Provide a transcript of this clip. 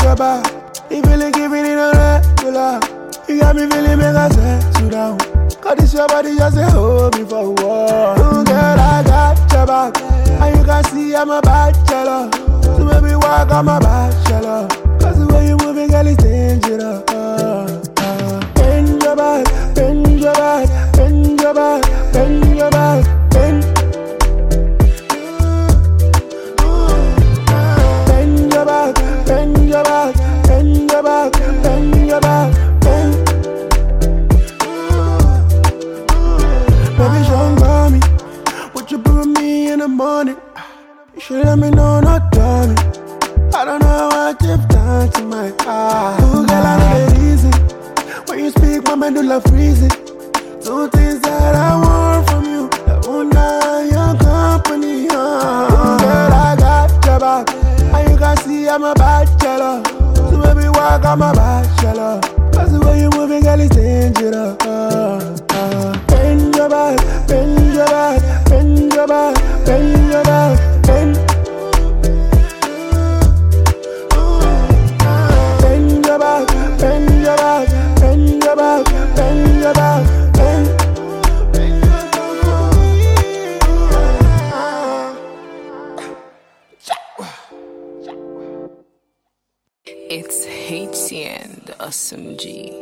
your back. You feeling giving it a regular. You got me feeling mega sex you down. Cause this your body just a hold me for a war. Girl, I got your back. And you can see I'm a bachelor. So baby, walk on my bachelor. Cause the way you moving, girl, is dangerous. Bend your back, bend your back, bend your back, bend your back, bend. Bend your back, bend your back, bend your back, bend your back, bend. Baby, don't call me. Would you put me in the morning? You should let me know, not tell me. I don't know what you've done to my heart. Ooh, girl, I know the reason. When you speak, my medulla freezing. Two things that I want from you. I want your company. Ooh, girl, I got your back. And you can see I'm a bachelor. So baby, walk on my bachelor. Cause the way you moving, girl, is dangerous. Bend your back, bend your back, bend your back, bend your back, bend. Bend your back, bend your back, bend your back, bend your back, bend. It's HCN, the SMG.